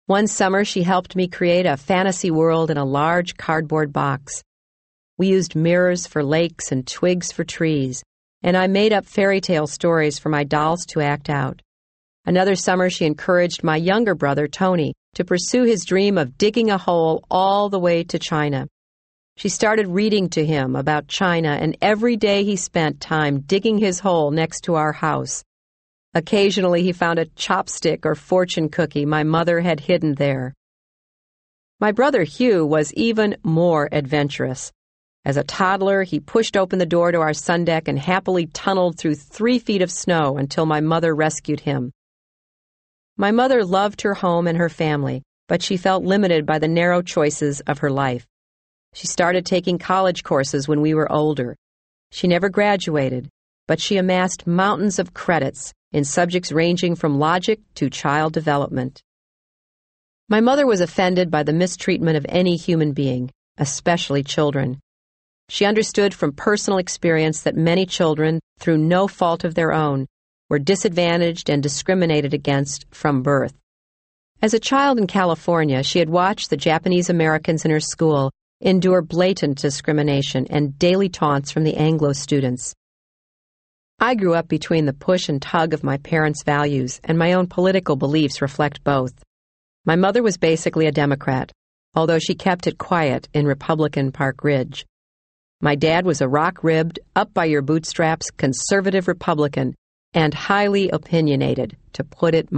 One summer, she helped me create a fantasy world in a large cardboard box. We used mirrors for lakes and twigs for trees, and I made up fairy tale stories for my dolls to act out. Another summer, she encouraged my younger brother, Tony, to pursue his dream of digging a hole all the way to China. She started reading to him about China, and every day he spent time digging his hole next to our house. Occasionally, he found a chopstick or fortune cookie my mother had hidden there. My brother Hugh was even more adventurous. As a toddler, he pushed open the door to our sun deck and happily tunneled through 3 feet of snow until my mother rescued him. My mother loved her home and her family, but she felt limited by the narrow choices of her life. She started taking college courses when we were older. She never graduated, but she amassed mountains of credits in subjects ranging from logic to child development. My mother was offended by the mistreatment of any human being, especially children. She understood from personal experience that many children, through no fault of their own, were disadvantaged and discriminated against from birth. As a child in California, she had watched the Japanese Americans in her school endure blatant discrimination and daily taunts from the Anglo students. I grew up between the push and tug of my parents' values, and my own political beliefs reflect both. My mother was basically a Democrat, although she kept it quiet in Republican Park Ridge. My dad was a rock-ribbed, up-by-your-bootstraps conservative Republican and highly opinionated, to put it